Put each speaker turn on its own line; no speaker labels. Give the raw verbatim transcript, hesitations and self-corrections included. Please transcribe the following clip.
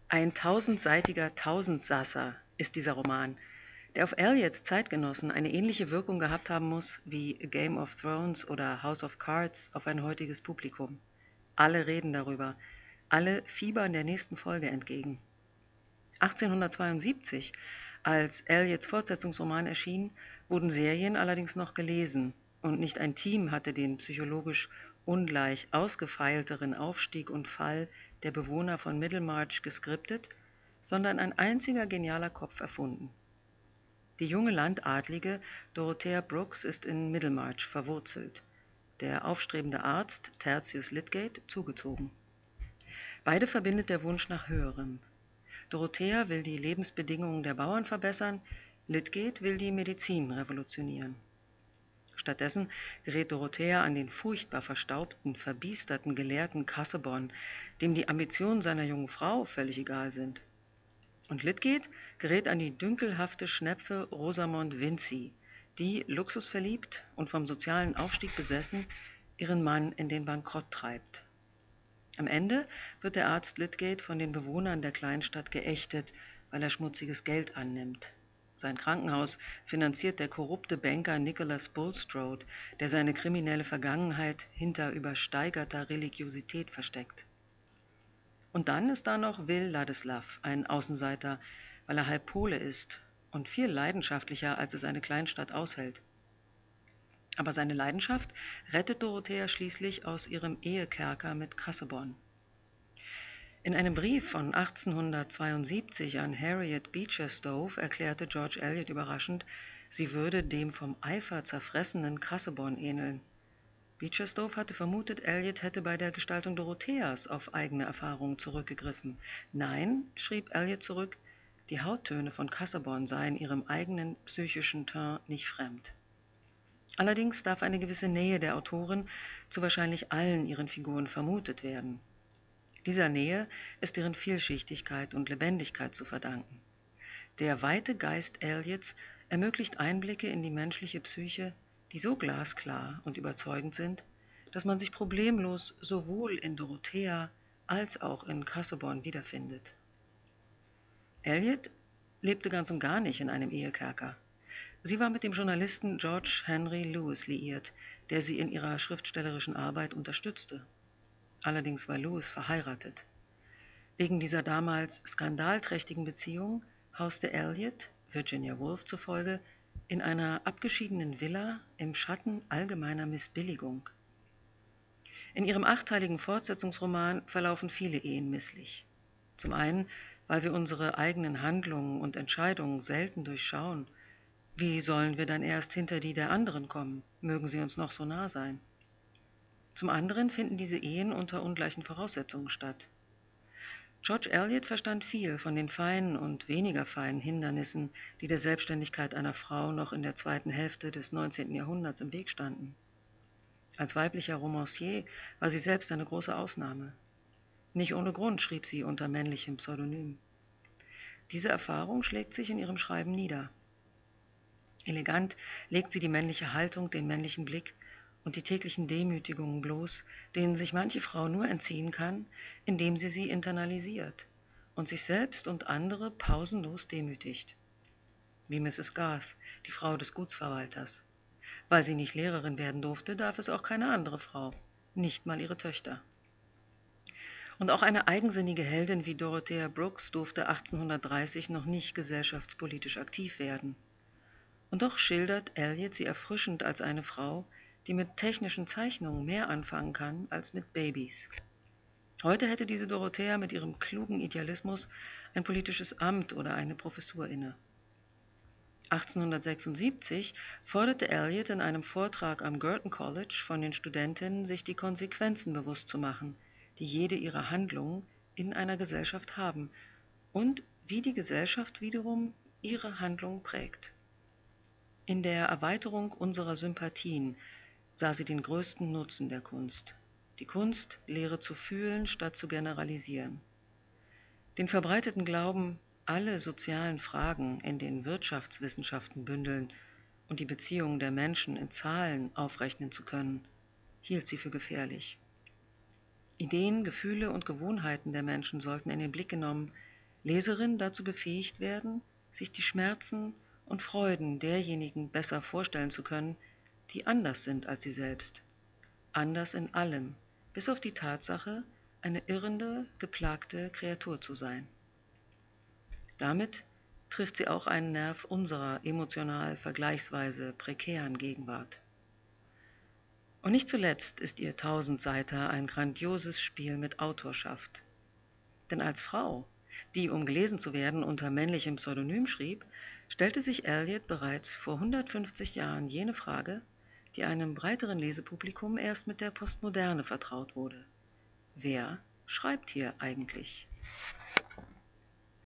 Ein tausendseitiger Tausendsasser ist dieser Roman, der auf Eliots Zeitgenossen eine ähnliche Wirkung gehabt haben muss wie Game of Thrones oder House of Cards auf ein heutiges Publikum. Alle reden darüber, alle fiebern der nächsten Folge entgegen. achtzehnhundertzweiundsiebzig, als Eliots Fortsetzungsroman erschien, wurden Serien allerdings noch gelesen, und nicht ein Team hatte den psychologisch ungleich ausgefeilteren Aufstieg und Fall der Bewohner von Middlemarch geskriptet, sondern ein einziger genialer Kopf erfunden. Die junge Landadlige Dorothea Brooks ist in Middlemarch verwurzelt, der aufstrebende Arzt Tertius Lydgate zugezogen. Beide verbindet der Wunsch nach Höherem. Dorothea will die Lebensbedingungen der Bauern verbessern, Lydgate will die Medizin revolutionieren. Stattdessen gerät Dorothea an den furchtbar verstaubten, verbiesterten Gelehrten Casaubon, dem die Ambitionen seiner jungen Frau völlig egal sind. Und Lydgate gerät an die dünkelhafte Schnepfe Rosamond Vincy, die, luxusverliebt und vom sozialen Aufstieg besessen, ihren Mann in den Bankrott treibt. Am Ende wird der Arzt Lydgate von den Bewohnern der Kleinstadt geächtet, weil er schmutziges Geld annimmt. Sein Krankenhaus finanziert der korrupte Banker Nicholas Bulstrode, der seine kriminelle Vergangenheit hinter übersteigerter Religiosität versteckt. Und dann ist da noch Will Ladislav, ein Außenseiter, weil er halb Pole ist und viel leidenschaftlicher, als es eine Kleinstadt aushält. Aber seine Leidenschaft rettet Dorothea schließlich aus ihrem Ehekerker mit Casaubon. In einem Brief von achtzehnhundertzweiundsiebzig an Harriet Beecher Stowe erklärte George Eliot überraschend, sie würde dem vom Eifer zerfressenen Casaubon ähneln. Beecher Stowe hatte vermutet, Eliot hätte bei der Gestaltung Dorotheas auf eigene Erfahrungen zurückgegriffen. Nein, schrieb Eliot zurück, die Hauttöne von Casaubon seien ihrem eigenen psychischen Teint nicht fremd. Allerdings darf eine gewisse Nähe der Autorin zu wahrscheinlich allen ihren Figuren vermutet werden. Dieser Nähe ist deren Vielschichtigkeit und Lebendigkeit zu verdanken. Der weite Geist Eliots ermöglicht Einblicke in die menschliche Psyche, die so glasklar und überzeugend sind, dass man sich problemlos sowohl in Dorothea als auch in Casaubon wiederfindet. Eliot lebte ganz und gar nicht in einem Ehekerker. Sie war mit dem Journalisten George Henry Lewes liiert, der sie in ihrer schriftstellerischen Arbeit unterstützte. Allerdings war Lewes verheiratet. Wegen dieser damals skandalträchtigen Beziehung hauste Eliot, Virginia Woolf zufolge, in einer abgeschiedenen Villa im Schatten allgemeiner Missbilligung. In ihrem achteiligen Fortsetzungsroman verlaufen viele Ehen misslich. Zum einen, weil wir unsere eigenen Handlungen und Entscheidungen selten durchschauen. Wie sollen wir dann erst hinter die der anderen kommen, mögen sie uns noch so nah sein? Zum anderen finden diese Ehen unter ungleichen Voraussetzungen statt. George Eliot verstand viel von den feinen und weniger feinen Hindernissen, die der Selbstständigkeit einer Frau noch in der zweiten Hälfte des neunzehnten Jahrhunderts im Weg standen. Als weiblicher Romancier war sie selbst eine große Ausnahme. Nicht ohne Grund schrieb sie unter männlichem Pseudonym. Diese Erfahrung schlägt sich in ihrem Schreiben nieder. Elegant legt sie die männliche Haltung, den männlichen Blick und die täglichen Demütigungen bloß, denen sich manche Frau nur entziehen kann, indem sie sie internalisiert und sich selbst und andere pausenlos demütigt. Wie Misses Garth, die Frau des Gutsverwalters. Weil sie nicht Lehrerin werden durfte, darf es auch keine andere Frau, nicht mal ihre Töchter. Und auch eine eigensinnige Heldin wie Dorothea Brooks durfte achtzehnhundertdreißig noch nicht gesellschaftspolitisch aktiv werden. Und doch schildert Eliot sie erfrischend als eine Frau, die mit technischen Zeichnungen mehr anfangen kann als mit Babys. Heute hätte diese Dorothea mit ihrem klugen Idealismus ein politisches Amt oder eine Professur inne. achtzehnhundertsechsundsiebzig forderte Eliot in einem Vortrag am Girton College von den Studentinnen, sich die Konsequenzen bewusst zu machen, die jede ihrer Handlungen in einer Gesellschaft haben und wie die Gesellschaft wiederum ihre Handlungen prägt. In der Erweiterung unserer Sympathien sah sie den größten Nutzen der Kunst. Die Kunst lehre zu fühlen, statt zu generalisieren. Den verbreiteten Glauben, alle sozialen Fragen in den Wirtschaftswissenschaften bündeln und die Beziehungen der Menschen in Zahlen aufrechnen zu können, hielt sie für gefährlich. Ideen, Gefühle und Gewohnheiten der Menschen sollten in den Blick genommen, Leserinnen dazu befähigt werden, sich die Schmerzen und Freuden derjenigen besser vorstellen zu können, die anders sind als sie selbst, anders in allem, bis auf die Tatsache, eine irrende, geplagte Kreatur zu sein. Damit trifft sie auch einen Nerv unserer emotional vergleichsweise prekären Gegenwart. Und nicht zuletzt ist ihr Tausendseiter ein grandioses Spiel mit Autorschaft. Denn als Frau, die, um gelesen zu werden, unter männlichem Pseudonym schrieb, stellte sich Eliot bereits vor hundertfünfzig Jahren jene Frage, die einem breiteren Lesepublikum erst mit der Postmoderne vertraut wurde: Wer schreibt hier eigentlich?